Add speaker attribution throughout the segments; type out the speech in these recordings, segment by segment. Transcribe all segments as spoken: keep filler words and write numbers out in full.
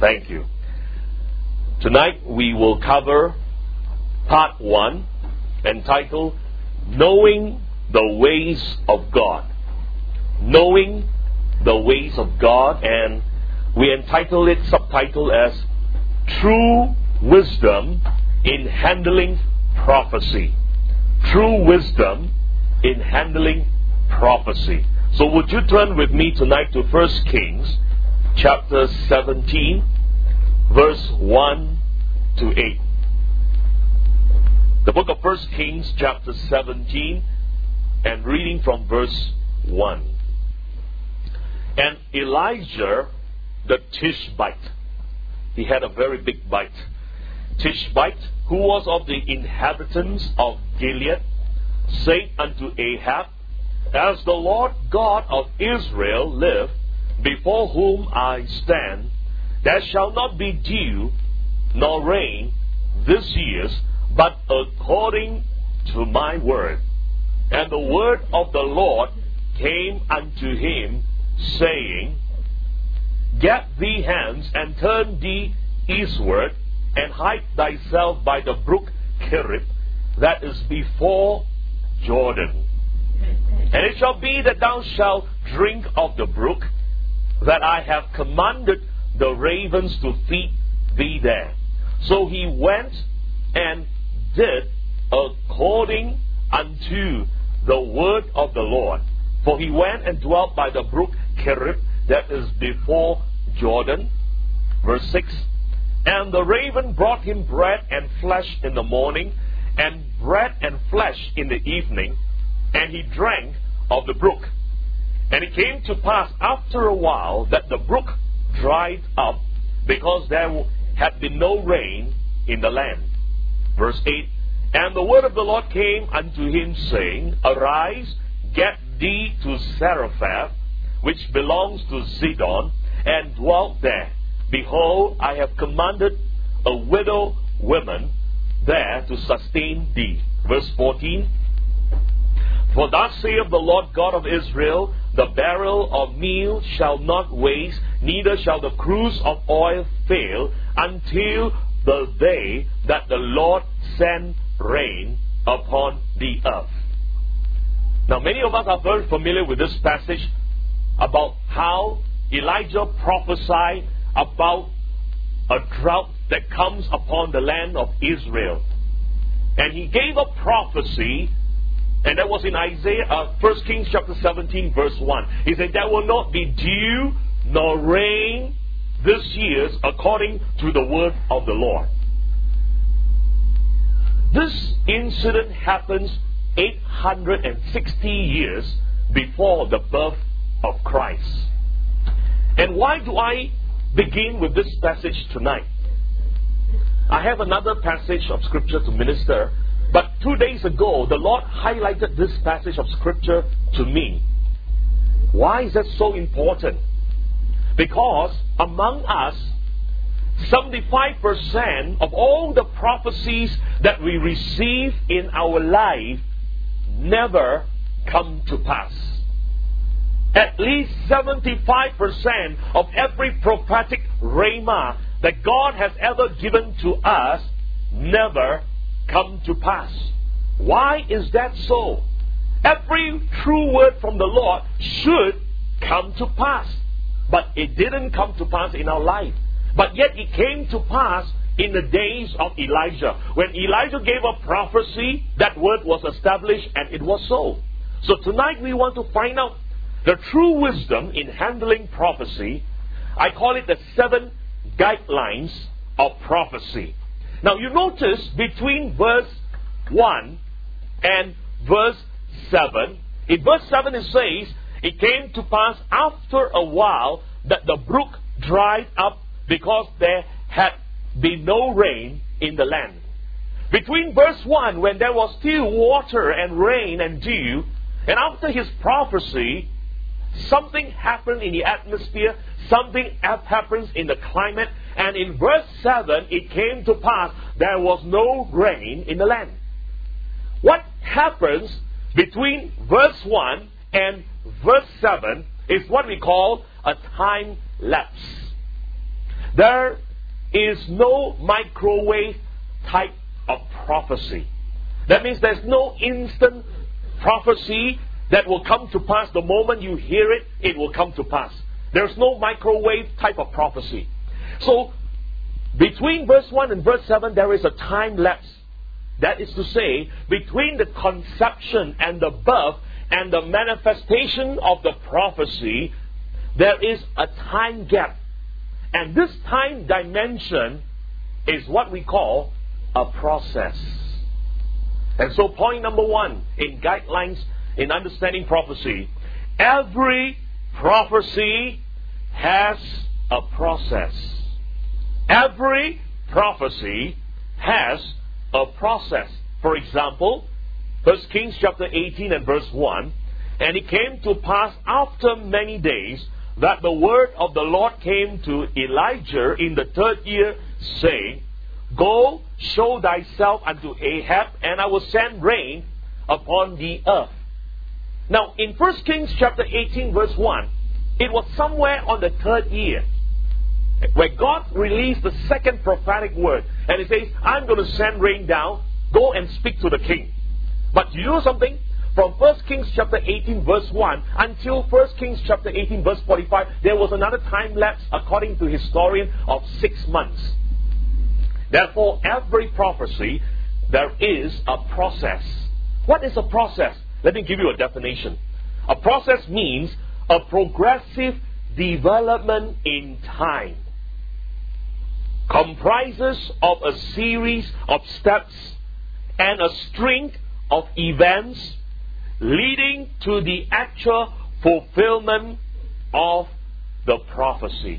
Speaker 1: Thank you. Tonight we will cover part one, entitled Knowing the Ways of God. Knowing the Ways of God, and we entitle it, subtitle as True Wisdom in Handling Prophecy. True Wisdom in Handling Prophecy. So would you turn with me tonight to First Kings chapter seventeen, verse one to eight. The book of First Kings chapter seventeen, and reading from verse one. And Elijah the Tishbite, he had a very big bite, Tishbite, who was of the inhabitants of Gilead, said unto Ahab, As the Lord God of Israel liveth, before whom I stand, there shall not be dew nor rain this year, but according to my word. And the word of the Lord came unto him, saying, Get thee hence, and turn thee eastward, and hide thyself by the brook Cherith, that is before Jordan. And it shall be that thou shalt drink of the brook, that I have commanded the ravens to feed thee there. So he went and did according unto the word of the Lord. For he went and dwelt by the brook Cherith, that is before Jordan. Verse six. And the raven brought him bread and flesh in the morning, and bread and flesh in the evening, and he drank of the brook. And it came to pass after a while that the brook dried up, because there had been no rain in the land. Verse eight. And the word of the Lord came unto him, saying, Arise, get thee to Zarephath, which belongs to Zidon, and dwell there. Behold, I have commanded a widow woman there to sustain thee. Verse fourteen. For thus saith the Lord God of Israel, The barrel of meal shall not waste, neither shall the cruse of oil fail, until the day that the Lord send rain upon the earth. Now, many of us are very familiar with this passage about how Elijah prophesied about a drought that comes upon the land of Israel. And he gave a prophecy, and that was in Isaiah, uh, First Kings chapter seventeen, verse one. He said, There will not be dew nor rain this year, according to the word of the Lord. This incident happens eight hundred sixty years before the birth of Christ. And why do I begin with this passage tonight? I have another passage of Scripture to minister, but two days ago, the Lord highlighted this passage of Scripture to me. Why is that so important? Because among us, seventy-five percent of all the prophecies that we receive in our life never come to pass. At least seventy-five percent of every prophetic rhema that God has ever given to us never come to pass. Why is that so? Every true word from the Lord should come to pass. But it didn't come to pass in our life. But yet it came to pass in the days of Elijah. When Elijah gave a prophecy, that word was established, and it was so. So tonight we want to find out the true wisdom in handling prophecy. I call it the seven guidelines of prophecy. Now you notice between verse one and verse seven, in verse seven it says, It came to pass after a while that the brook dried up, because there had been no rain in the land. Between verse one, when there was still water and rain and dew, and after his prophecy, something happened in the atmosphere, something happens in the climate, and in verse seven, it came to pass there was no rain in the land. What happens between verse one and verse seven is what we call a time lapse. There is no microwave type of prophecy. That means there's no instant prophecy that will come to pass. The moment you hear it, it will come to pass. There's no microwave type of prophecy. So, between verse one and verse seven, there is a time lapse. That is to say, between the conception and the birth and the manifestation of the prophecy, there is a time gap. And this time dimension is what we call a process. And so point number one in guidelines in understanding prophecy, every prophecy has a process. Every prophecy has a process. For example, First Kings chapter eighteen and verse one, and it came to pass after many days that the word of the Lord came to Elijah in the third year, saying, Go, show thyself unto Ahab, and I will send rain upon the earth. Now, in First Kings chapter eighteen verse one, it was somewhere on the third year where God released the second prophetic word. And He says, I'm going to send rain down. Go and speak to the king. But you know something? From First Kings chapter eighteen verse one until First Kings chapter eighteen verse forty-five, there was another time lapse according to historian of six months. Therefore, every prophecy, there is a process. What is a process? Let me give you a definition. A process means a progressive development in time. Comprises of a series of steps and a string of events leading to the actual fulfillment of the prophecy.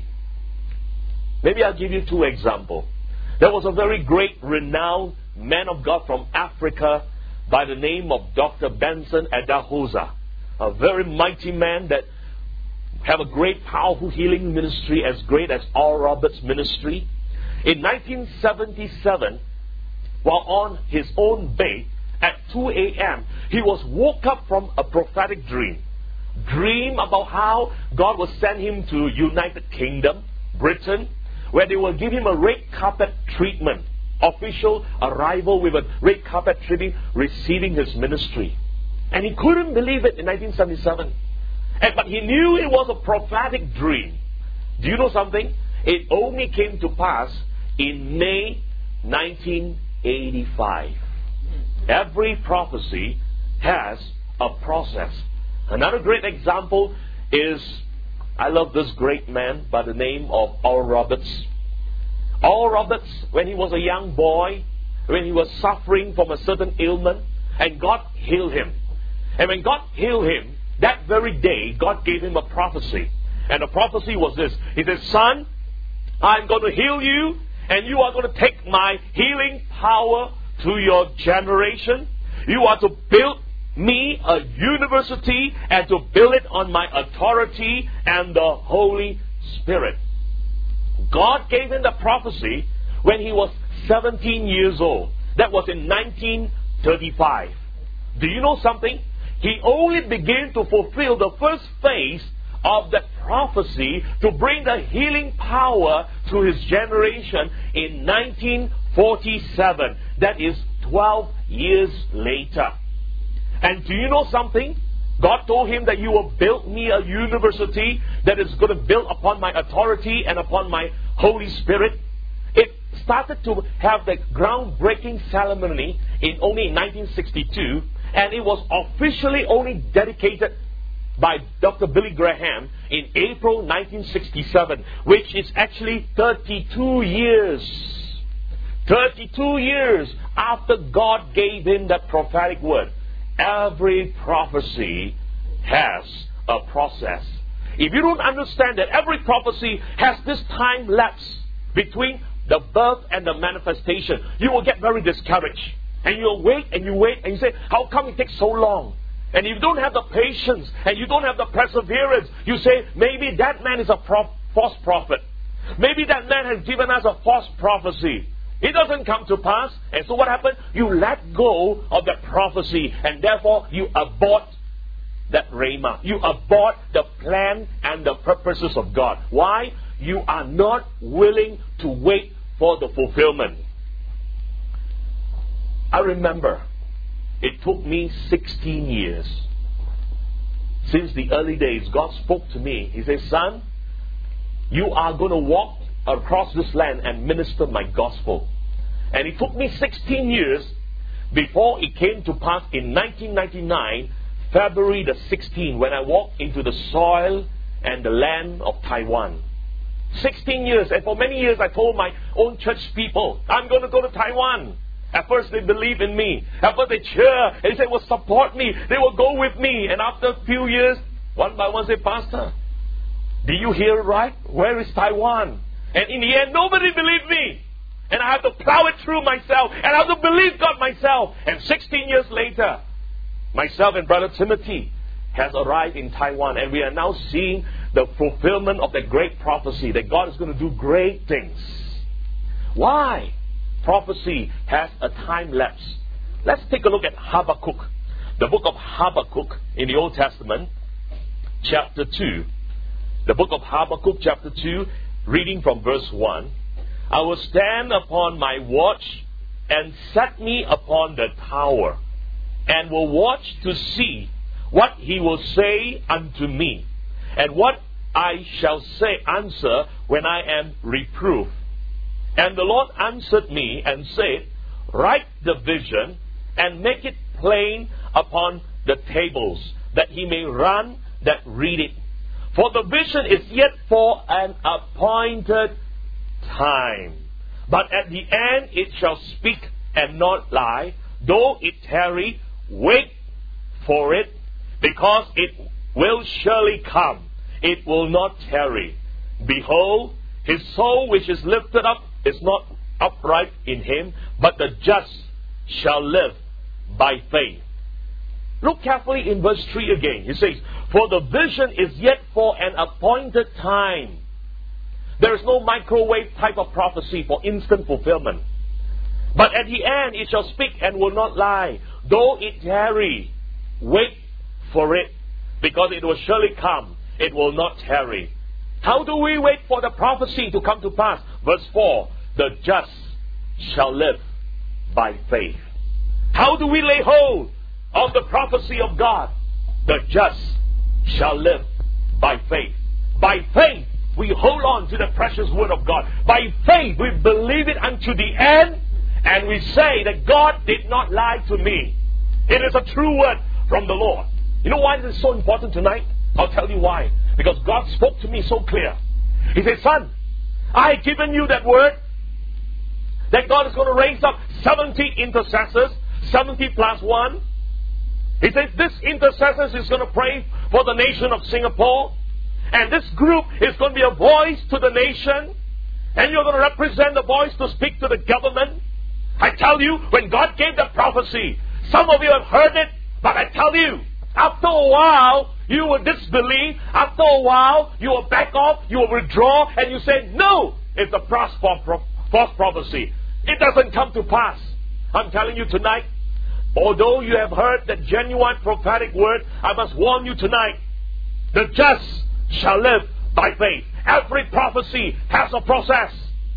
Speaker 1: Maybe I'll give you two examples. There was a very great, renowned man of God from Africa by the name of Doctor Benson Idahosa. A very mighty man that have a great, powerful healing ministry as great as Oral Roberts' ministry. In nineteen seventy-seven, while on his own bed at two a.m., he was woke up from a prophetic dream. Dream about how God will send him to United Kingdom, Britain, where they will give him a red carpet treatment. Official arrival with a red carpet treatment, receiving his ministry. And he couldn't believe it in nineteen seventy-seven. And, but he knew it was a prophetic dream. Do you know something? It only came to pass in May nineteen eighty-five. Every prophecy has a process. Another great example is, I love this great man by the name of Oral Roberts. Oral Roberts, when he was a young boy, when he was suffering from a certain ailment, and God healed him. And when God healed him, that very day, God gave him a prophecy. And the prophecy was this. He said, Son, I'm going to heal you, and you are going to take my healing power to your generation. You are to build me a university and to build it on my authority and the Holy Spirit. God gave him the prophecy when he was seventeen years old. That was in nineteen thirty-five. Do you know something? He only began to fulfill the first phase of that prophecy to bring the healing power to his generation in nineteen forty-seven. That is twelve years later. And do you know something? God told him that you will build me a university that is going to build upon my authority and upon my Holy Spirit. It started to have the groundbreaking ceremony in only nineteen sixty-two, and it was officially only dedicated by Doctor Billy Graham in April nineteen sixty-seven, which is actually thirty-two years. thirty-two years after God gave him that prophetic word. Every prophecy has a process. If you don't understand that every prophecy has this time lapse between the birth and the manifestation, you will get very discouraged. And you'll wait and you wait and you say, how come it takes so long? And if you don't have the patience and you don't have the perseverance, you say, maybe that man is a pro- false prophet. Maybe that man has given us a false prophecy. It doesn't come to pass. And so what happened? You let go of that prophecy, and therefore you abort that rhema. You abort the plan and the purposes of God. Why? you are not willing to wait for the fulfillment. I remember it took me sixteen years. Since the early days, God spoke to me. He said, son, you are going to walk across this land and minister my gospel. And it took me sixteen years before it came to pass in nineteen ninety-nine, February the sixteenth, when I walked into the soil and the land of Taiwan. sixteen years, and for many years I told my own church people, I'm going to go to Taiwan. At first they believe in me. At first they cheer, and they say, will support me. They will go with me. And after a few years, one by one say, Pastor, did you hear right? Where is Taiwan? And in the end, nobody believed me. And I have to plow it through myself. And I have to believe God myself. And sixteen years later, myself and Brother Timothy has arrived in Taiwan. And we are now seeing the fulfillment of the great prophecy that God is going to do great things. Why? Prophecy has a time lapse. Let's take a look at Habakkuk. The book of Habakkuk in the Old Testament, chapter two. The book of Habakkuk, chapter two, reading from verse one. I will stand upon my watch and set me upon the tower, and will watch to see what he will say unto me, and what I shall say answer when I am reproved. And the Lord answered me and said, write the vision and make it plain upon the tables, that he may run that read it. For the vision is yet for an appointed time. But at the end it shall speak and not lie. Though it tarry, wait for it, because it will surely come. It will not tarry. Behold, his soul which is lifted up is not upright in him, but the just shall live by faith. Look carefully in verse three again. He says, for the vision is yet for an appointed time. There is no microwave type of prophecy for instant fulfillment. But at the end it shall speak and will not lie. Though it tarry, wait for it, because it will surely come. It will not tarry. How do we wait for the prophecy to come to pass? Verse four, the just shall live by faith. How do we lay hold of the prophecy of God? The just shall live by faith. By faith, we hold on to the precious word of God. By faith, we believe it unto the end, and we say that God did not lie to me. It is a true word from the Lord. You know why this is so important tonight? I'll tell you why. Because God spoke to me so clear. He said, son, I have given you that word, that God is going to raise up seventy intercessors, seventy plus one. He says, this intercessors is going to pray for the nation of Singapore. And this group is going to be a voice to the nation. And you're going to represent the voice to speak to the government. I tell you, when God gave the prophecy, some of you have heard it, but I tell you, after a while, you will disbelieve. After a while, you will back off, you will withdraw, and you say, no, it's a false prophecy. It doesn't come to pass. I'm telling you tonight, although you have heard the genuine prophetic word, I must warn you tonight, the just shall live by faith. Every prophecy has a process.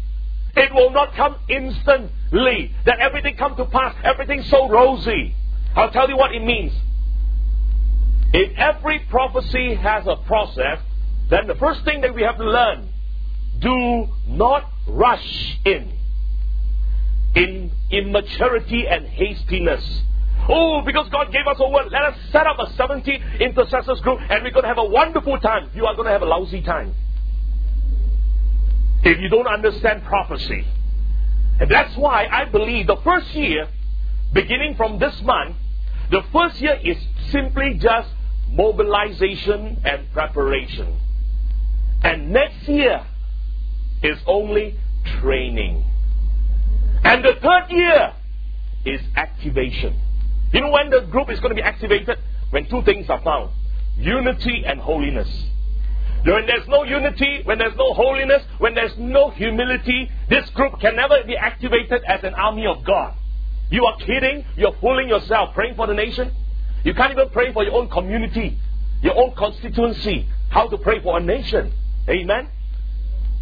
Speaker 1: It will not come instantly, that everything come to pass, everything's so rosy. I'll tell you what it means. If every prophecy has a process, then the first thing that we have to learn, do not rush in. In immaturity and hastiness. Oh, because God gave us a word, let us set up a seventy intercessors group and we're going to have a wonderful time. You are going to have a lousy time if you don't understand prophecy. And that's why I believe the first year, beginning from this month, the first year is simply just mobilization and preparation. And next year is only training. And the third year is activation. You know when the group is going to be activated? When two things are found. Unity and holiness. When there's no unity, when there's no holiness, when there's no humility, this group can never be activated as an army of God. You are kidding. You're fooling yourself. Praying for the nation. You can't even pray for your own community, your own constituency. How to pray for a nation. Amen?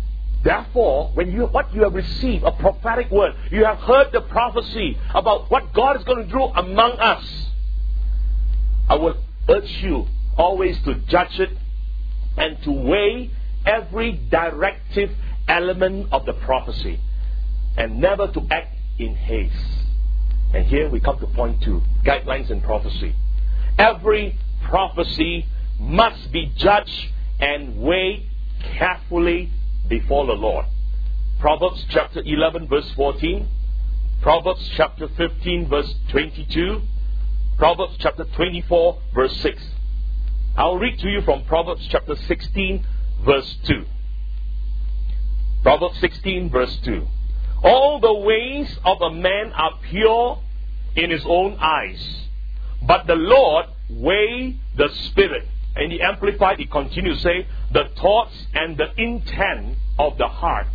Speaker 1: Therefore, when you what you have received, a prophetic word, you have heard the prophecy about what God is going to do among us, I will urge you always to judge it and to weigh every directive element of the prophecy, and never to act in haste. And here we come to point two, guidelines in prophecy. Every prophecy must be judged and weighed carefully before the Lord. Proverbs chapter eleven verse fourteen, Proverbs chapter fifteen verse twenty-two, Proverbs chapter twenty-four verse six. I'll read to you from Proverbs chapter sixteen verse two. Proverbs sixteen verse two. All the ways of a man are pure in his own eyes, but the Lord weighs the spirit. And the Amplified, he continues to say, the thoughts and the intent of the heart.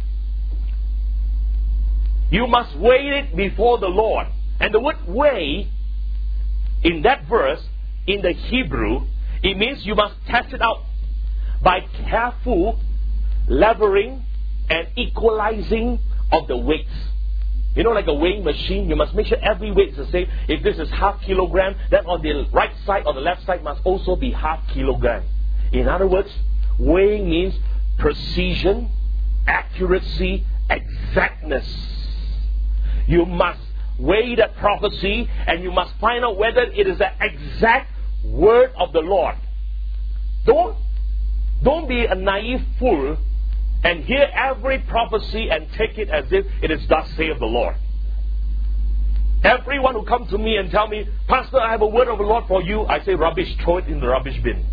Speaker 1: You must weigh it before the Lord. And the word weigh, in that verse, in the Hebrew, it means you must test it out by careful leveling and equalizing of the weights. You know, like a weighing machine, you must make sure every weight is the same. If this is half kilogram, then on the right side or the left side must also be half kilogram. In other words, weighing means precision, accuracy, exactness. You must weigh that prophecy and you must find out whether it is the exact word of the Lord. Don't, don't be a naive fool and hear every prophecy and take it as if it is thus saith the Lord. Everyone who comes to me and tell me, Pastor, I have a word of the Lord for you, I say rubbish, throw it in the rubbish bin.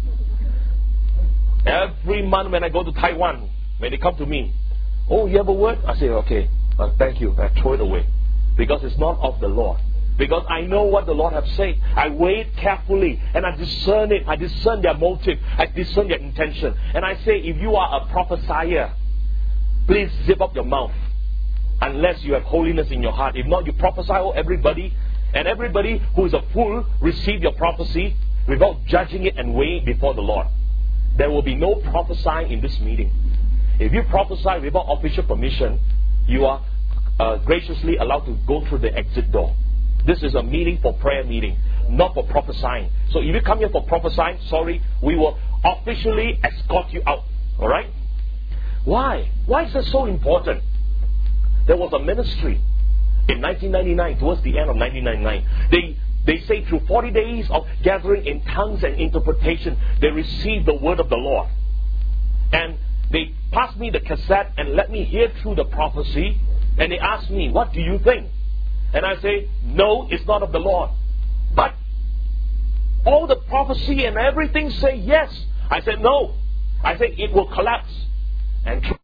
Speaker 1: Every month when I go to Taiwan, when they come to me, oh, you have a word? I say, okay, uh, thank you, I throw it away. Because it's not of the Lord. Because I know what the Lord has said. I weigh it carefully and I discern it. I discern their motive. I discern their intention. And I say, if you are a prophesier, please zip up your mouth. Unless you have holiness in your heart. If not, you prophesy to everybody. And everybody who is a fool receive your prophecy without judging it and weighing it before the Lord. There will be no prophesying in this meeting. If you prophesy without official permission, you are uh, graciously allowed to go through the exit door. This is a meeting for prayer meeting, not for prophesying. So if you come here for prophesying, sorry, we will officially escort you out. Alright? Why? Why is this so important? There was a ministry in nineteen ninety-nine, towards the end of nineteen ninety-nine. They, they say through forty days of gathering in tongues and interpretation, they received the word of the Lord. And they passed me the cassette and let me hear through the prophecy. And they asked me, what do you think? And I say, no, it's not of the Lord. But all the prophecy and everything say yes. I said, no. I said, it will collapse. And true,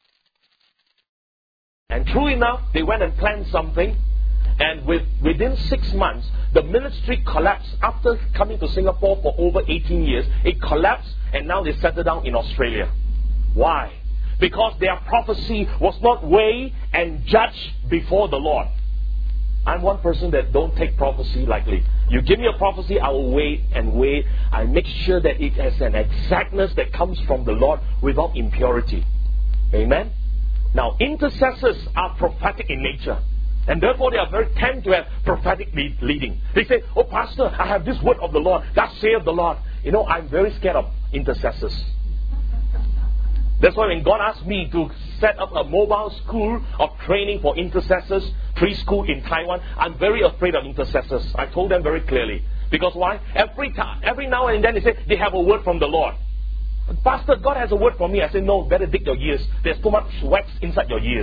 Speaker 1: and true enough, they went and planned something. And with, within six months, the ministry collapsed. After coming to Singapore for over eighteen years, it collapsed and now they settled down in Australia. Why? Because their prophecy was not weighed and judged before the Lord. I'm one person that don't take prophecy lightly. You give me a prophecy, I will wait and wait. I make sure that it has an exactness that comes from the Lord without impurity. Amen? Now, intercessors are prophetic in nature. And therefore, they are very tend to have prophetic lead, leading. They say, oh, Pastor, I have this word of the Lord. Thus saith the Lord. You know, I'm very scared of intercessors. That's why when God asked me to set up a mobile school of training for intercessors, preschool in Taiwan, I'm very afraid of intercessors. I told them very clearly. Because why? Every time, every now and then they say they have a word from the Lord. Pastor, God has a word for me. I say, no, better dig your ears. There's too much wax inside your ears.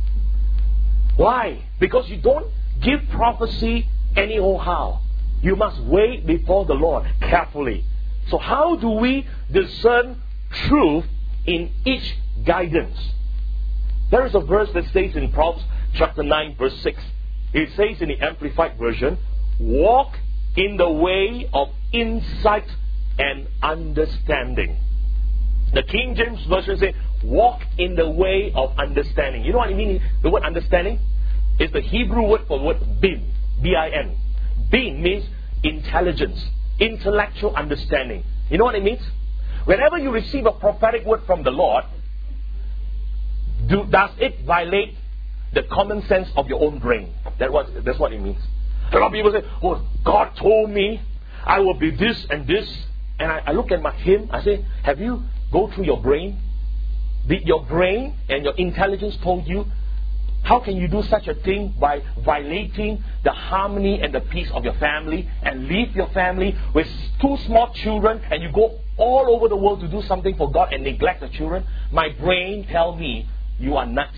Speaker 1: Why? Because you don't give prophecy any old how. You must wait before the Lord carefully. So how do we discern truth in each guidance? There is a verse that says in Proverbs chapter nine verse six. It says in the Amplified Version, walk in the way of insight and understanding. The King James Version says, walk in the way of understanding. You know what I mean? The word understanding is the Hebrew word for the word bin. B I N. Bin means intelligence, intellectual understanding. You know what it means? Whenever you receive a prophetic word from the Lord, Do, does it violate the common sense of your own brain? That was, that's what it means. A lot of people say, oh, God told me I will be this and this. And I, I look at my him, I say, have you go through your brain? Did your brain and your intelligence told you? How can you do such a thing by violating the harmony and the peace of your family and leave your family with two small children and you go all over the world to do something for God and neglect the children? My brain tell me you are nuts.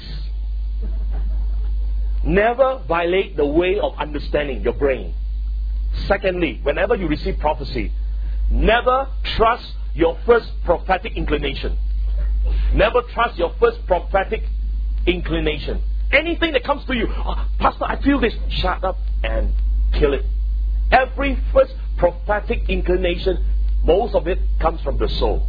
Speaker 1: Never violate the way of understanding your brain. Secondly, whenever you receive prophecy, never trust your first prophetic inclination. Never trust your first prophetic inclination. Anything that comes to you, oh, Pastor, I feel this. Shut up and kill it. Every first prophetic inclination, most of it comes from the soul.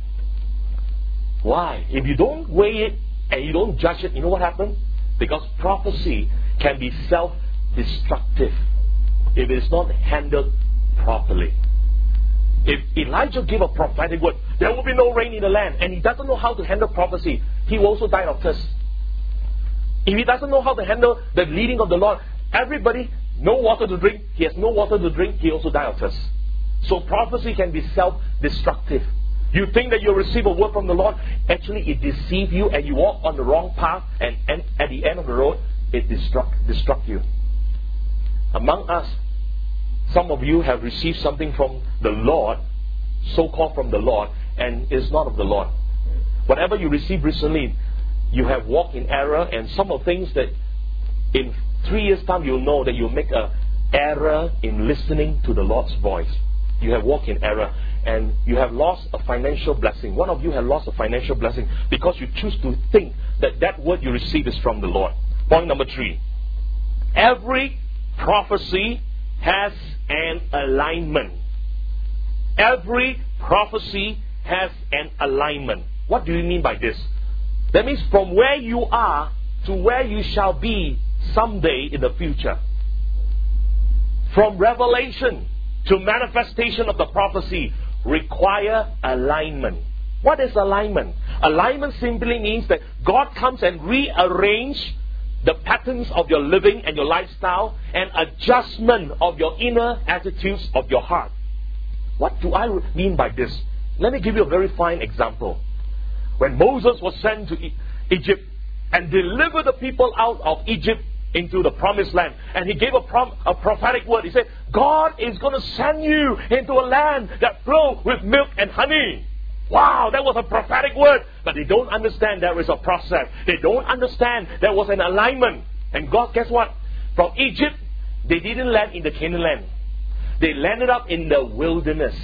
Speaker 1: Why? If you don't weigh it and you don't judge it, you know what happens? Because prophecy can be self-destructive if it is not handled properly. If Elijah gave a prophetic word, there will be no rain in the land, and he doesn't know how to handle prophecy, he will also die of thirst. If he doesn't know how to handle the leading of the Lord, everybody, no water to drink, he has no water to drink, he also die of thirst. So prophecy can be self-destructive. You think that you'll receive a word from the Lord, actually it deceives you and you walk on the wrong path, and, and at the end of the road, it destruct, destruct you. Among us, some of you have received something from the Lord, so-called from the Lord, and is not of the Lord. Whatever you received recently, you have walked in error, and some of the things that in three years' time you'll know that you'll make an error in listening to the Lord's voice. You have walked in error, and you have lost a financial blessing. One of you have lost a financial blessing because you choose to think that that word you receive is from the Lord. Point number three. Every prophecy has an alignment. Every prophecy has an alignment. What do you mean by this? That means from where you are to where you shall be someday in the future. From revelation to manifestation of the prophecy require alignment. What is alignment? Alignment simply means that God comes and rearrange the patterns of your living and your lifestyle and adjustment of your inner attitudes of your heart. What do I mean by this? Let me give you a very fine example. When Moses was sent to Egypt and delivered the people out of Egypt into the promised land, and he gave a, prom- a prophetic word. He said, God is going to send you into a land that flows with milk and honey. Wow, that was a prophetic word. But they don't understand there is a process. They don't understand there was an alignment. And God, guess what? From Egypt, they didn't land in the Canaan land. They landed up in the wilderness.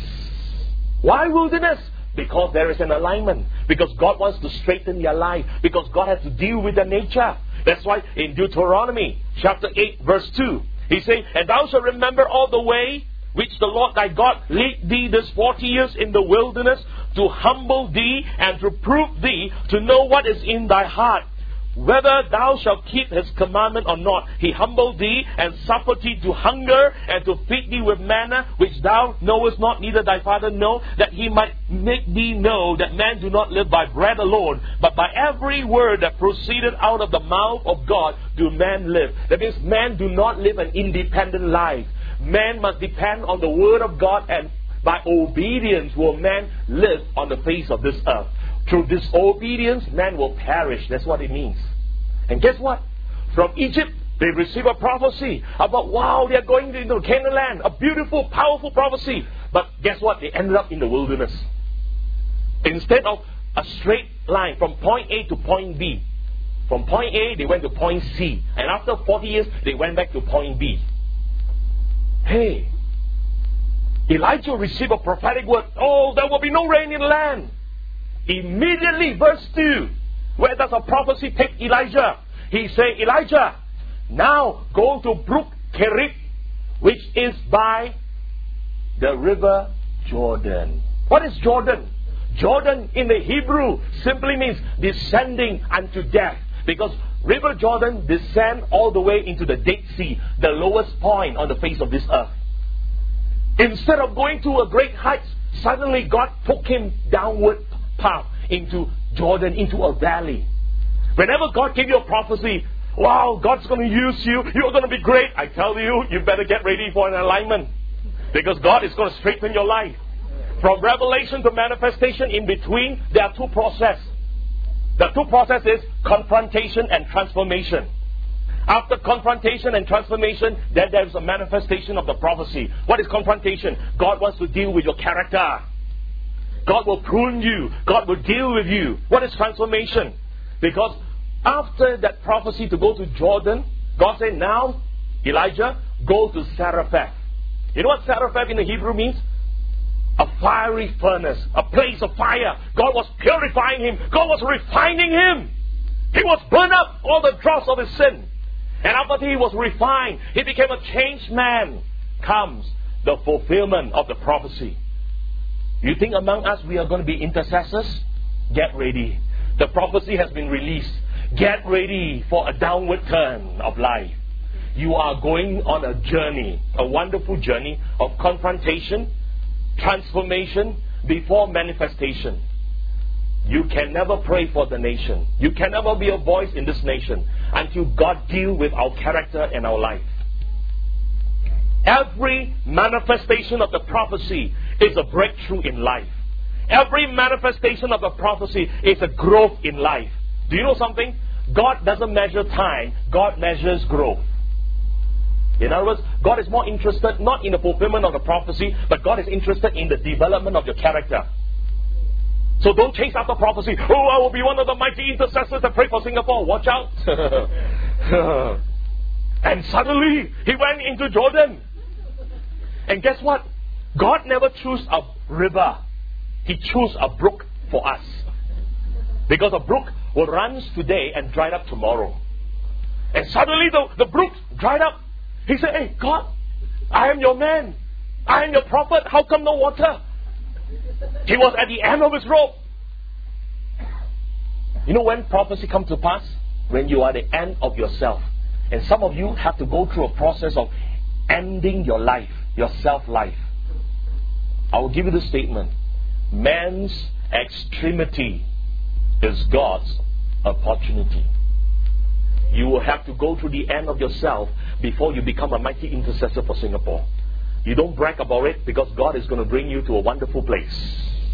Speaker 1: Why wilderness? Because there is an alignment. Because God wants to straighten their life. Because God has to deal with their nature. That's why in Deuteronomy chapter eight verse two, he says, and thou shalt remember all the way which the Lord thy God led thee this forty years in the wilderness, to humble thee and to prove thee, to know what is in thy heart, whether thou shalt keep his commandment or not. He humbled thee and suffered thee to hunger, and to feed thee with manna, which thou knowest not, neither thy father know, that he might make thee know that man do not live by bread alone, but by every word that proceeded out of the mouth of God do man live. That means man do not live an independent life. Man must depend on the word of God, and by obedience will man live on the face of this earth. Through disobedience, man will perish. That's what it means. And guess what? From Egypt, they received a prophecy about, wow, they are going into Canaan land. A beautiful, powerful prophecy. But guess what? They ended up in the wilderness. Instead of a straight line from point A to point B. From point A, they went to point C. And after forty years, they went back to point B. Hey, Elijah received a prophetic word. Oh, there will be no rain in the land. Immediately, verse two, where does a prophecy take Elijah? He said, Elijah, now go to Brook Kerith, which is by the river Jordan. What is Jordan? Jordan in the Hebrew simply means descending unto death. Because River Jordan descends all the way into the Dead Sea, the lowest point on the face of this earth. Instead of going to a great height, suddenly God took him downward path into Jordan, into a valley. Whenever God gave you a prophecy, wow, God's going to use you, you're going to be great, I tell you, you better get ready for an alignment. Because God is going to straighten your life. From revelation to manifestation, in between, there are two processes. The two processes, confrontation and transformation. After confrontation and transformation, then there is a manifestation of the prophecy. What is confrontation? God wants to deal with your character. God will prune you. God will deal with you. What is transformation? Because after that prophecy to go to Jordan, God said, now, Elijah, go to Zarephath. You know what Zarephath in the Hebrew means? A fiery furnace, a place of fire. God was purifying him. God was refining him. He was burned up all the dross of his sin. And after he was refined, he became a changed man. Comes the fulfillment of the prophecy. You think among us we are going to be intercessors? Get ready. The prophecy has been released. Get ready for a downward turn of life. You are going on a journey, a wonderful journey of confrontation, transformation before manifestation. You can never pray for the nation. You can never be a voice in this nation until God deals with our character and our life. Every manifestation of the prophecy is a breakthrough in life. Every manifestation of the prophecy is a growth in life. Do you know something? God doesn't measure time. God measures growth. In other words, God is more interested not in the fulfillment of the prophecy, but God is interested in the development of your character. So don't chase after prophecy. Oh, I will be one of the mighty intercessors that pray for Singapore. Watch out. And suddenly, he went into Jordan. And guess what? God never chose a river. He chose a brook for us. Because a brook will run today and dry up tomorrow. And suddenly the, the brook dried up. He said, hey, God, I am your man. I am your prophet. How come no water? He was at the end of his rope. You know when prophecy comes to pass? When you are at the end of yourself. And some of you have to go through a process of ending your life, your self-life. I will give you the statement. Man's extremity is God's opportunity. You will have to go through the end of yourself before you become a mighty intercessor for Singapore. You don't brag about it because God is going to bring you to a wonderful place.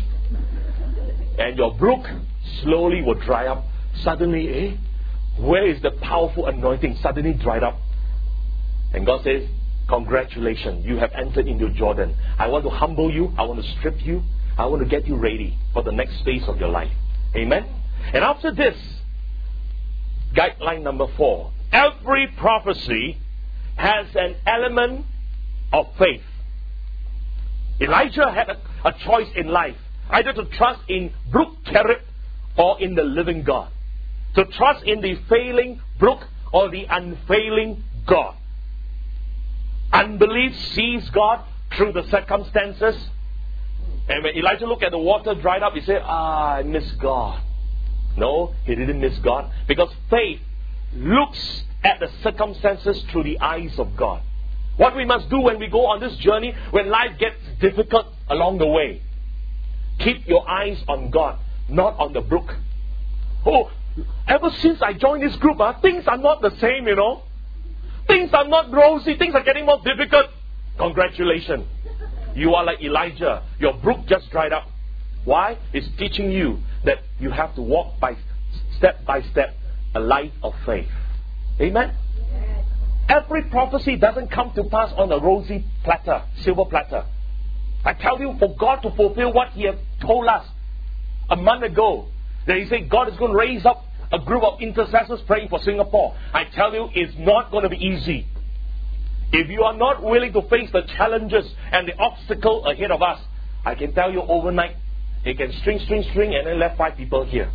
Speaker 1: And your brook slowly will dry up. Suddenly, eh? Where is the powerful anointing? Suddenly dried up. And God says, congratulations, you have entered into Jordan. I want to humble you. I want to strip you. I want to get you ready for the next phase of your life. Amen? And after this, guideline number four. Every prophecy has an element of faith. Elijah had a, a choice in life. Either to trust in brook Cherith or in the living God. To trust in the failing brook or the unfailing God. Unbelief sees God through the circumstances. And when Elijah looked at the water dried up, he said, ah, I miss God. No, he didn't miss God. Because faith looks at the circumstances through the eyes of God. What we must do when we go on this journey, when life gets difficult along the way, keep your eyes on God, not on the brook. Oh, ever since I joined this group, uh, things are not the same, you know. Things are not rosy. Things are getting more difficult. Congratulations. You are like Elijah. Your brook just dried up. Why? It's teaching you that you have to walk by step by step a life of faith. Amen? Yes. Every prophecy doesn't come to pass on a rosy platter, silver platter. I tell you, for God to fulfill what He has told us a month ago, that He said God is going to raise up a group of intercessors praying for Singapore. I tell you, it's not going to be easy. If you are not willing to face the challenges and the obstacle ahead of us, I can tell you overnight, they can string, string, string, and then left five people here.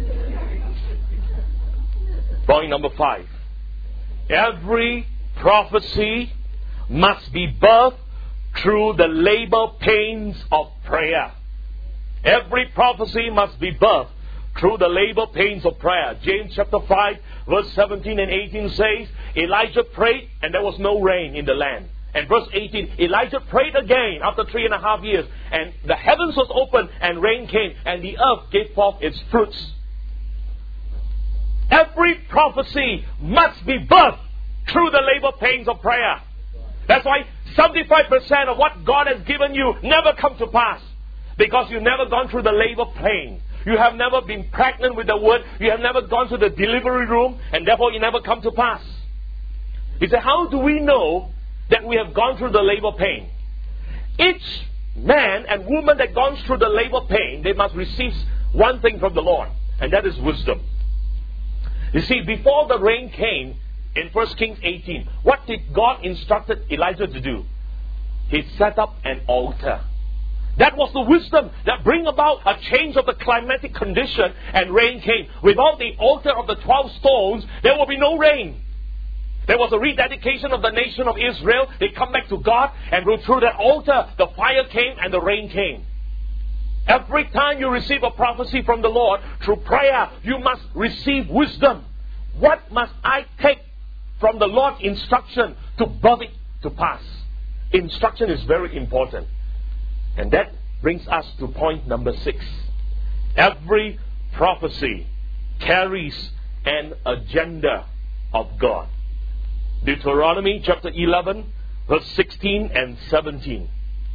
Speaker 1: Point number five. Every prophecy must be birthed through the labor pains of prayer. Every prophecy must be birthed through the labor pains of prayer. James chapter five, verse seventeen and eighteen says, Elijah prayed and there was no rain in the land. And verse eighteen, Elijah prayed again after three and a half years, and the heavens was opened and rain came, and the earth gave forth its fruits. Every prophecy must be birthed through the labor pains of prayer. That's why seventy-five percent of what God has given you never come to pass. Because you've never gone through the labor pain. You have never been pregnant with the word. You have never gone to the delivery room. And therefore you never come to pass. He said, how do we know that we have gone through the labor pain? Each man and woman that goes through the labor pain, they must receive one thing from the Lord. And that is wisdom. You see, before the rain came in First Kings eighteen, what did God instructed Elijah to do? He set up an altar. That was the wisdom that bring about a change of the climatic condition, and rain came. Without the altar of the twelve stones, there will be no rain. There was a rededication of the nation of Israel. They come back to God, and through that altar, the fire came and the rain came. Every time you receive a prophecy from the Lord, through prayer, you must receive wisdom. What must I take from the Lord's instruction to birth it to pass? Instruction is very important. And that brings us to point number six. Every prophecy carries an agenda of God. Deuteronomy chapter eleven, verse sixteen and seventeen.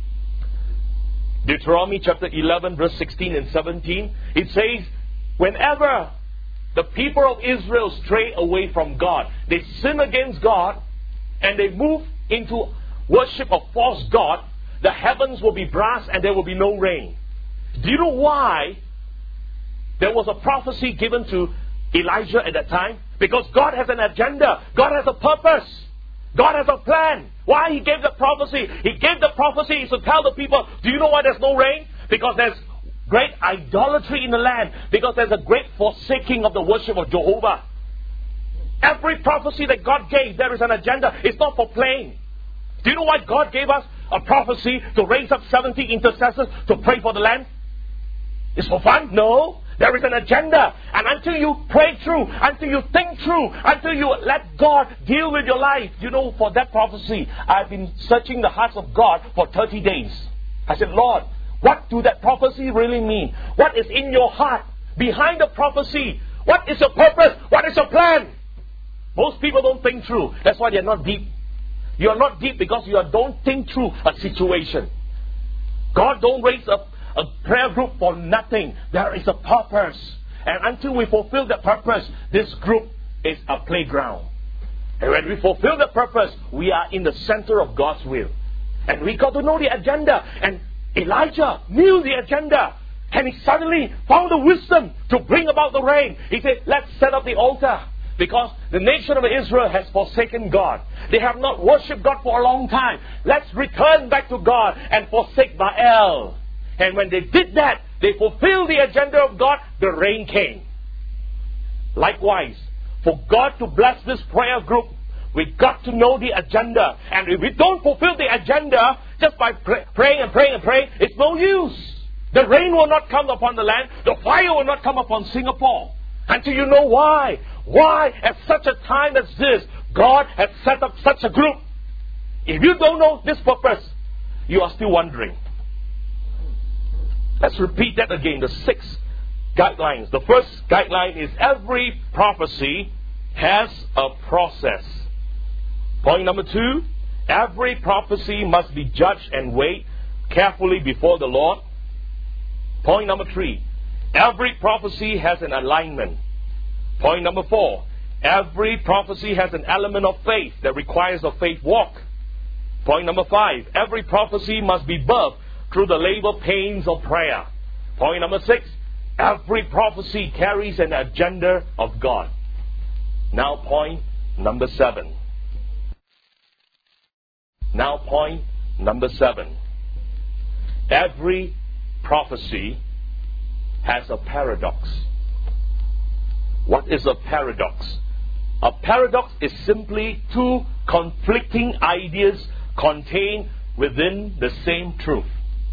Speaker 1: Deuteronomy chapter eleven, verse sixteen and seventeen. It says, whenever the people of Israel stray away from God, they sin against God, and they move into worship of false God, the heavens will be brass and there will be no rain. Do you know why there was a prophecy given to Elijah at that time? Because God has an agenda. God has a purpose. God has a plan. Why He gave the prophecy? He gave the prophecy to tell the people, do you know why there's no rain? Because there's great idolatry in the land. Because there's a great forsaking of the worship of Jehovah. Every prophecy that God gave, there is an agenda. It's not for playing. Do you know why God gave us a prophecy to raise up seventy intercessors to pray for the land? It's for fun? No. There is an agenda. And until you pray through, until you think through, until you let God deal with your life. You know, for that prophecy, I've been searching the hearts of God for thirty days. I said, Lord, what do that prophecy really mean? What is in your heart behind the prophecy? What is your purpose? What is your plan? Most people don't think through. That's why they're not deep. You are not deep because you don't think through a situation. God don't raise up a prayer group for nothing. There is a purpose. And until we fulfill that purpose, this group is a playground. And when we fulfill the purpose, we are in the center of God's will. And we got to know the agenda. And Elijah knew the agenda. And he suddenly found the wisdom to bring about the rain. He said, let's set up the altar. Because the nation of Israel has forsaken God. They have not worshipped God for a long time. Let's return back to God and forsake Baal. And when they did that, they fulfilled the agenda of God. The rain came. Likewise, for God to bless this prayer group, we got to know the agenda. And if we don't fulfill the agenda just by pray, praying and praying and praying, it's no use. The rain will not come upon the land. The fire will not come upon Singapore. Until you know why. Why at such a time as this, God has set up such a group. If you don't know this purpose, you are still wondering. Let's repeat that again. The six guidelines. The first guideline is every prophecy has a process. Point number two, every prophecy must be judged and weighed carefully before the Lord. Point number three, every prophecy has an alignment. Point number four, every prophecy has an element of faith that requires a faith walk. Point number five, every prophecy must be birthed through the labor pains of prayer. Point number six, every prophecy carries an agenda of God. Now point number seven. Now point number seven. Every prophecy has a paradox. What is a paradox? A paradox is simply two conflicting ideas contained within the same truth.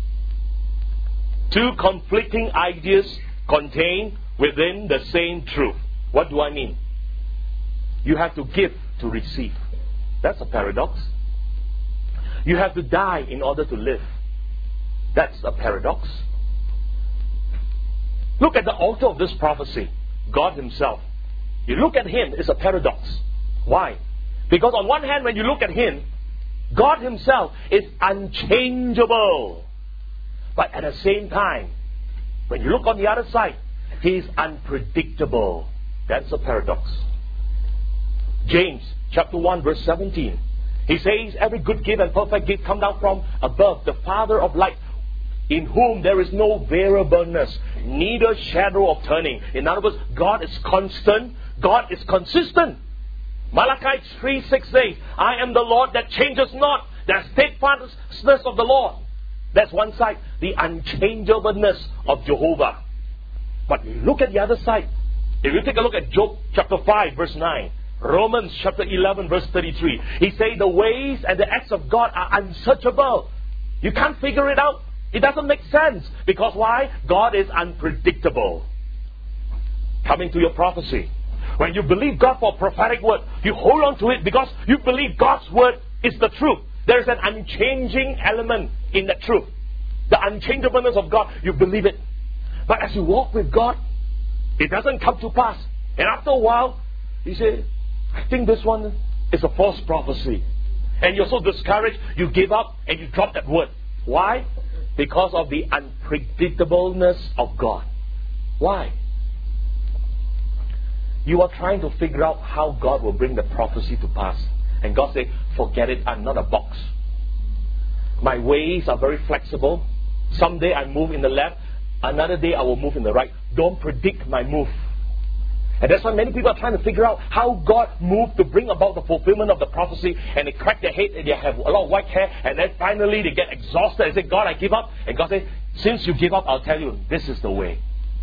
Speaker 1: Two conflicting ideas contained within the same truth. What do I mean? You have to give to receive. That's a paradox. You have to die in order to live. That's a paradox. Look at the author of this prophecy, God Himself. you look at Him, it's a paradox. Why? Because on one hand, when you look at Him, God Himself is unchangeable. But at the same time, when you look on the other side, He is unpredictable. That's a paradox. James chapter one verse seventeen. He says, every good gift and perfect gift come down from above, the Father of light, in whom there is no variableness, neither shadow of turning. In other words, God is constant. God is consistent. Malachi three six says, I am the Lord that changes not. The steadfastness of the Lord. That's one side, the unchangeableness of Jehovah. But look at the other side. If you take a look at Job chapter five verse nine, Romans chapter eleven verse thirty-three, he says the ways and the acts of God are unsearchable. You can't figure it out. It doesn't make sense. Because why? God is unpredictable. Coming to your prophecy. When you believe God for a prophetic word, you hold on to it because you believe God's word is the truth. There is an unchanging element in that truth. The unchangeableness of God, you believe it. But as you walk with God, it doesn't come to pass. And after a while, you say, I think this one is a false prophecy. And you're so discouraged, you give up and you drop that word. Why? Because of the unpredictableness of God. Why? You are trying to figure out how God will bring the prophecy to pass. And God said, forget it, I'm not a box. My ways are very flexible. Someday I move in the left, another day I will move in the right. Don't predict my move. And that's why many people are trying to figure out how God moved to bring about the fulfillment of the prophecy. And they crack their head and they have a lot of white hair. And then finally they get exhausted and say, God, I give up. And God says, since you give up, I'll tell you, this is the way.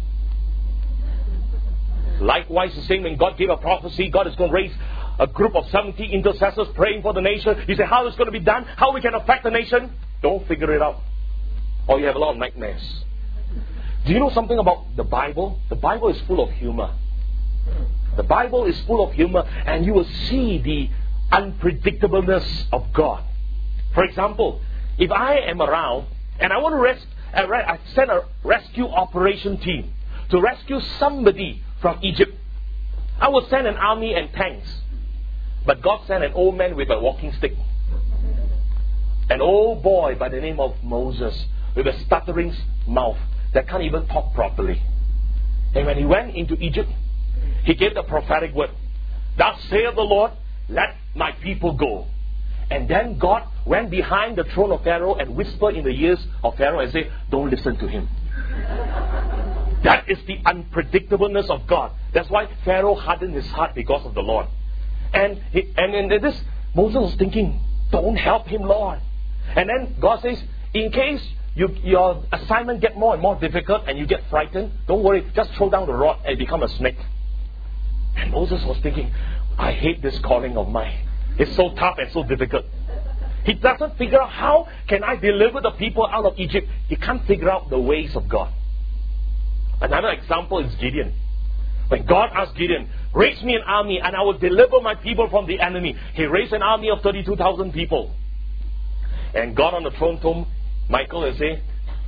Speaker 1: Likewise, the same when God gave a prophecy, God is going to raise a group of seventy intercessors praying for the nation. You say, how is it going to be done? How we can affect the nation? Don't figure it out. Or you have a lot of nightmares. Do you know something about the Bible? The Bible is full of humor. The Bible is full of humor, and you will see the unpredictableness of God. For example, if I am around and I want to res- I send a rescue operation team to rescue somebody from Egypt, I will send an army and tanks. But God sent an old man with a walking stick. An old boy by the name of Moses with a stuttering mouth that can't even talk properly. And when he went into Egypt, he gave the prophetic word. Thus saith the Lord, let my people go. And then God went behind the throne of Pharaoh and whispered in the ears of Pharaoh and said, don't listen to him. That is the unpredictableness of God. That's why Pharaoh hardened his heart because of the Lord. And he, and in this, Moses was thinking, don't help him, Lord. And then God says, in case you, your assignment get more and more difficult and you get frightened, don't worry, just throw down the rod and become a snake. And Moses was thinking, I hate this calling of mine. It's so tough and so difficult. He doesn't figure out how can I deliver the people out of Egypt. He can't figure out the ways of God. Another example is Gideon. When God asked Gideon, raise me an army and I will deliver my people from the enemy. He raised an army of thirty-two thousand people. And God on the throne told Michael and said,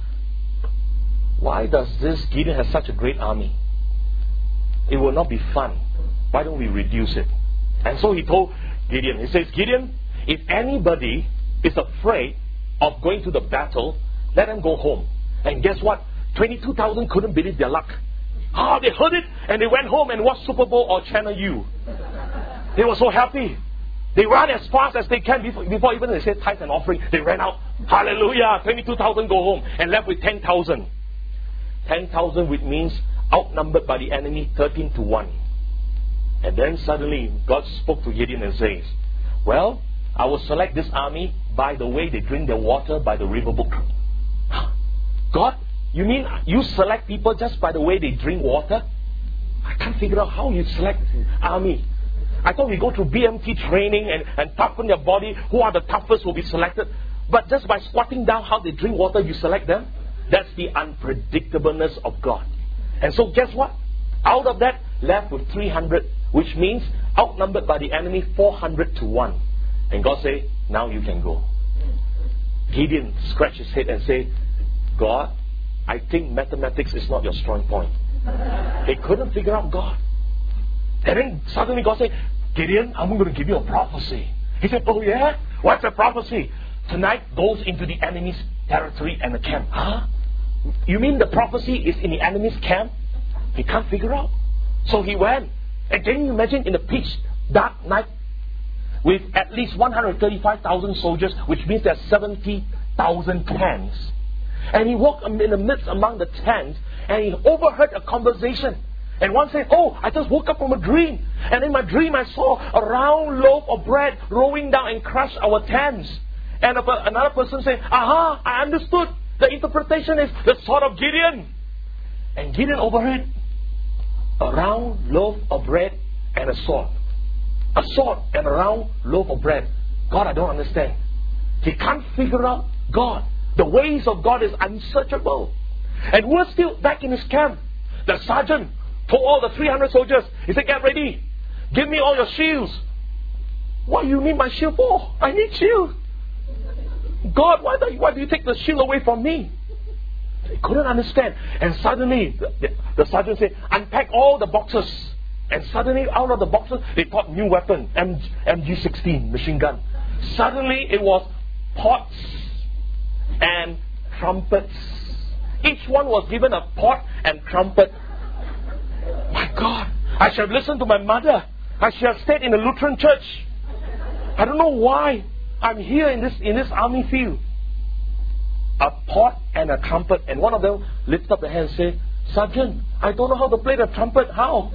Speaker 1: why does this Gideon have such a great army? It will not be fun. Why don't we reduce it? And so he told Gideon, he says, Gideon, if anybody is afraid of going to the battle, let them go home. And guess what? twenty-two thousand couldn't believe their luck. Ah, they heard it and they went home and watched Super Bowl or Channel U. They were so happy. They ran as fast as they can before, before even they said tithe and offering. They ran out. Hallelujah. twenty-two thousand go home and left with ten thousand. ten thousand, which means outnumbered by the enemy thirteen to one. And then suddenly God spoke to Gideon and says, well, I will select this army by the way they drink their water by the river brook. God, you mean you select people just by the way they drink water? I can't figure out how you select army. I thought we go through B M T training and, and toughen their body. Who are the toughest will be selected. But just by squatting down how they drink water, you select them? That's the unpredictableness of God. And so guess what? Out of that, left with three hundred, which means outnumbered by the enemy four hundred to one. And God said, now you can go. Gideon scratched his head and said, God, I think mathematics is not your strong point. They couldn't figure out God. And then suddenly God said, Gideon, I'm going to give you a prophecy. He said, oh yeah? What's the prophecy? Tonight goes into the enemy's territory and the camp. Huh? You mean the prophecy is in the enemy's camp? He can't figure out. So he went. And can you imagine in the pitch dark night with at least one hundred thirty-five thousand soldiers, which means there's seventy thousand tents. And he walked in the midst among the tents and he overheard a conversation. And one said, oh, I just woke up from a dream. And in my dream I saw a round loaf of bread rolling down and crushed our tents. And another person said, aha, I understood. The interpretation is the sword of Gideon. And Gideon overheard a round loaf of bread and a sword. A sword and a round loaf of bread. God, I don't understand. He can't figure out God. The ways of God is unsearchable. And we're still back in his camp. The sergeant told all the three hundred soldiers, he said, get ready. Give me all your shields. What do you need my shield for? I need shield. God, why do you, why do you take the shield away from me? They couldn't understand. And suddenly, the, the sergeant said, unpack all the boxes. And suddenly, out of the boxes, they got new weapon, M G sixteen machine gun. Suddenly, it was pots and trumpets. Each one was given a pot and trumpet. My God, I should have listened to my mother. I should have stayed in the Lutheran church. I don't know why I'm here in this in this army field. A pot and a trumpet, and one of them lifted up the hand and said, Sergeant, I don't know how to play the trumpet. How?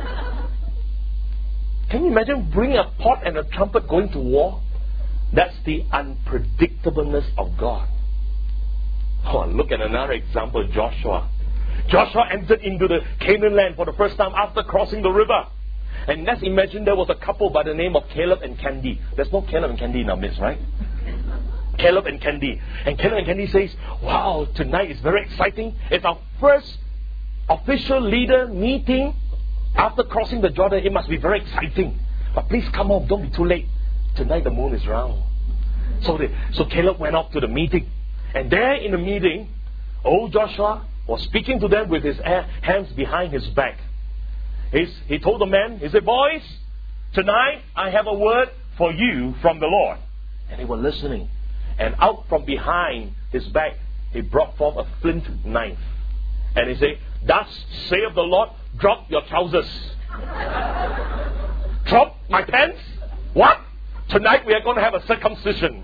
Speaker 1: Can you imagine bringing a pot and a trumpet going to war? That's the unpredictableness of God. Oh, look at another example, Joshua. Joshua entered into the Canaan land for the first time after crossing the river. And let's imagine there was a couple by the name of Caleb and Candy. There's no Caleb and Candy in our midst, right? Caleb and Candy. And Caleb and Candy says, wow, tonight is very exciting. It's our first official leader meeting after crossing the Jordan. It must be very exciting. But please come home, don't be too late. Tonight the moon is round. So, they, so Caleb went off to the meeting. And there in the meeting, old Joshua was speaking to them with his hands behind his back. He's, he told the men, he said, boys, tonight I have a word for you from the Lord. And they were listening. And out from behind his back, he brought forth a flint knife. And he said, thus saith the Lord, drop your trousers. Drop my pants? What? Tonight we are going to have a circumcision.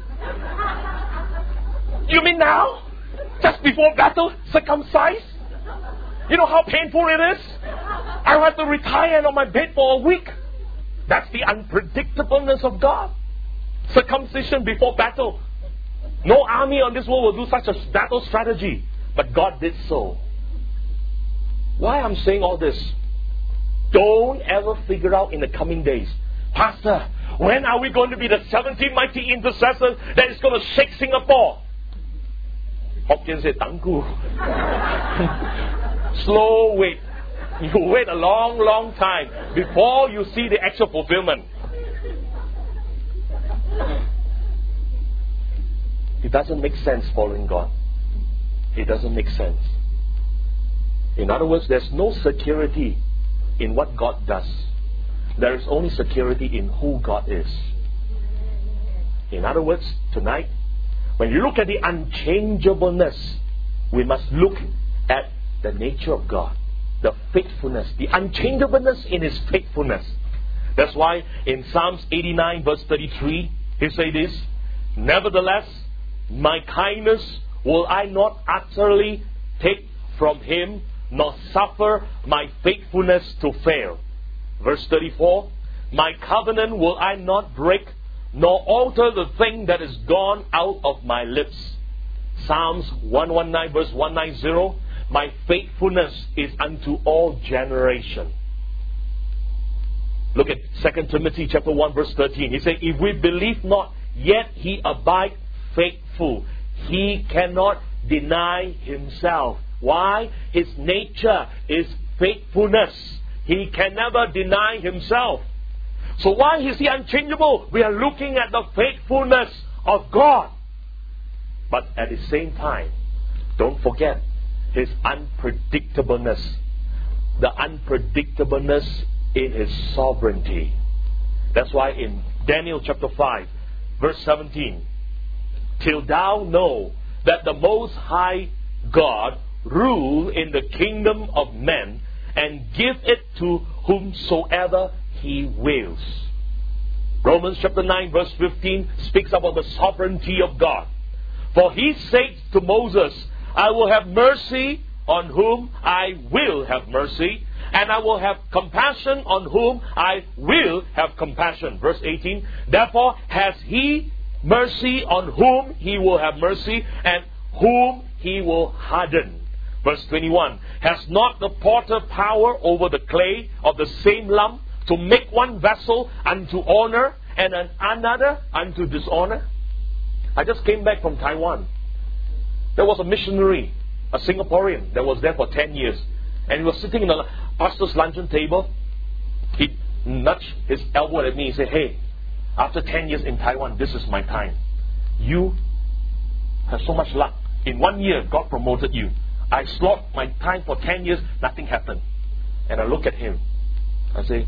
Speaker 1: You mean now? Just before battle, circumcised? You know how painful it is? I have to retire on my bed for a week. That's the unpredictableness of God. Circumcision before battle. No army on this world will do such a battle strategy. But God did so. Why I'm saying all this? Don't ever figure out in the coming days, Pastor, when are we going to be the seventy mighty intercessors that is going to shake Singapore? Hokkien said, Tangku. Slow wait. You wait a long, long time before you see the actual fulfillment. It doesn't make sense following God. It doesn't make sense. In other words, there's no security in what God does. There is only security in who God is. In other words, tonight, when you look at the unchangeableness, we must look at the nature of God, the faithfulness, the unchangeableness in His faithfulness. That's why in Psalms eighty-nine verse thirty-three, He says this, nevertheless, my kindness will I not utterly take from Him, nor suffer my faithfulness to fail. Verse thirty-four, my covenant will I not break, nor alter the thing that is gone out of my lips. Psalms one nineteen verse one ninety, my faithfulness is unto all generation. Look at Second Timothy chapter one verse thirteen. He said, if we believe not, yet He abide faithful. He cannot deny Himself. Why? His nature is faithfulness. He can never deny Himself. So why is He unchangeable? We are looking at the faithfulness of God. But at the same time, don't forget His unpredictableness. The unpredictableness in His sovereignty. That's why in Daniel chapter five, verse seventeen, till thou know that the Most High God rule in the kingdom of men and give it to whomsoever He wills. Romans chapter nine verse fifteen speaks about the sovereignty of God. For He said to Moses, I will have mercy on whom I will have mercy, and I will have compassion on whom I will have compassion. Verse eighteen, therefore has He mercy on whom He will have mercy, and whom He will harden. Verse twenty-one, has not the potter power over the clay of the same lump to make one vessel unto honor and an another unto dishonor? I just came back from Taiwan. There was a missionary, a Singaporean, that was there for ten years. And he was sitting in the pastor's luncheon table. He nudged his elbow at me and said, hey, after ten years in Taiwan, this is my time. You have so much luck. In one year, God promoted you. I slot my time for ten years, nothing happened. And I look at him. I say,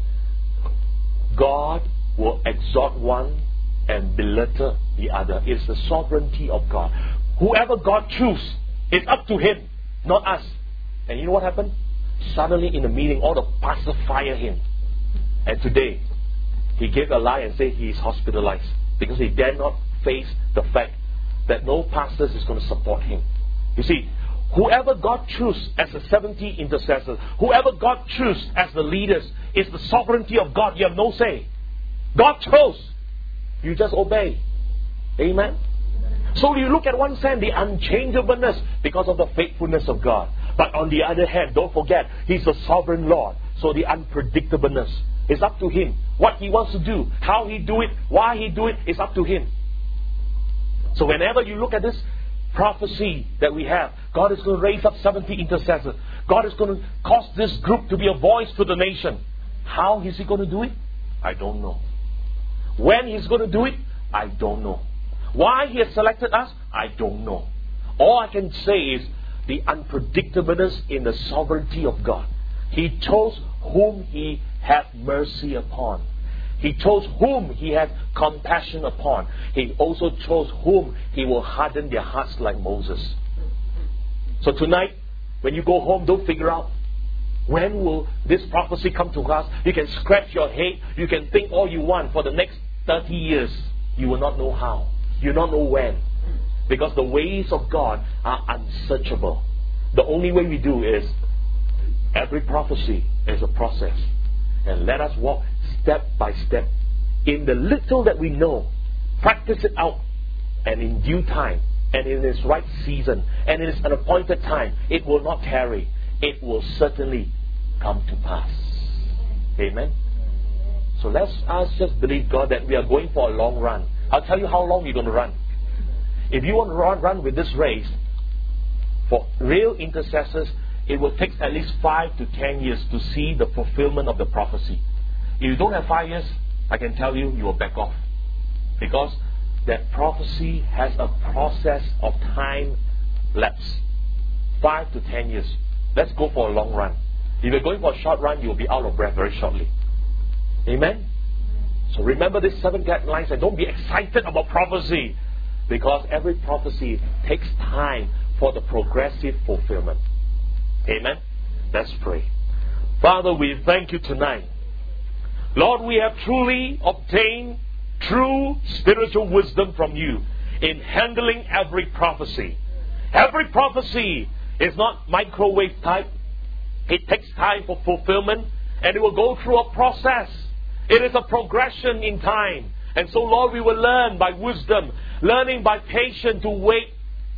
Speaker 1: God will exalt one and belittle the other. It's the sovereignty of God. Whoever God chooses, it's up to Him, not us. And you know what happened? Suddenly in the meeting, all the pastors fire him. And today, he gave a lie and said he is hospitalized because he dare not face the fact that no pastors is going to support him. You see, whoever God chooses as the seventy intercessors, whoever God chooses as the leaders, is the sovereignty of God. You have no say. God chose. You just obey. Amen? So you look at one hand, the unchangeableness because of the faithfulness of God. But on the other hand, don't forget, He's the sovereign Lord. So the unpredictableness is up to Him. What He wants to do, how He do it, why He do it, is up to Him. So whenever you look at this prophecy that we have, God is going to raise up seventy intercessors. God is going to cause this group to be a voice to the nation. How is He going to do it? I don't know. When He's going to do it? I don't know. Why He has selected us? I don't know. All I can say is the unpredictableness in the sovereignty of God. He chose whom He had mercy upon. He chose whom He had compassion upon. He also chose whom He will harden their hearts like Moses. So tonight, when you go home, don't figure out when will this prophecy come to pass. You can scratch your head. You can think all you want for the next thirty years. You will not know how. You will not know when. Because the ways of God are unsearchable. The only way we do is every prophecy is a process. And let us walk step by step in the little that we know. Practice it out. And in due time, and in its right season, and in its an appointed time, it will not tarry. It will certainly come to pass. Amen? So let's us just believe God that we are going for a long run. I'll tell you how long you're going to run. If you want to run, run with this race, for real intercessors, it will take at least five to ten years to see the fulfillment of the prophecy. If you don't have five years, I can tell you, you will back off. Because that prophecy has a process of time lapse. Five to ten years. Let's go for a long run. If you're going for a short run, you'll be out of breath very shortly. Amen? So remember these seven guidelines and don't be excited about prophecy. Because every prophecy takes time for the progressive fulfillment. Amen? Let's pray. Father, we thank You tonight. Lord, we have truly obtained true spiritual wisdom from You in handling every prophecy. Every prophecy is not microwave type. It takes time for fulfillment and it will go through a process. It is a progression in time. And so, Lord, we will learn by wisdom, learning by patience to wait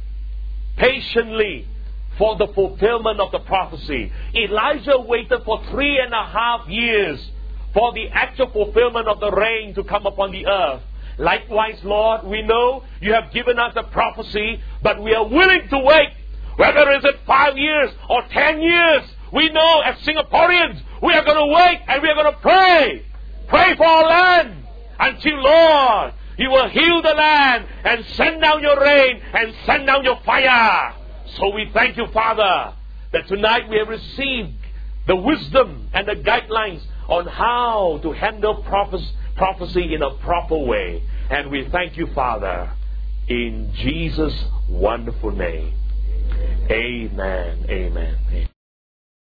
Speaker 1: patiently for the fulfillment of the prophecy. Elijah waited for three and a half years for the actual fulfillment of the rain to come upon the earth. Likewise, Lord, we know You have given us a prophecy, but we are willing to wait. Whether is it five years or ten years, we know as Singaporeans, we are going to wait and we are going to pray. Pray for our land. Until, Lord, You will heal the land and send down Your rain and send down Your fire. So we thank You, Father, that tonight we have received the wisdom and the guidelines on how to handle prophes- prophecy in a proper way. And we thank you, Father, in Jesus' wonderful name. Amen. Amen. Amen.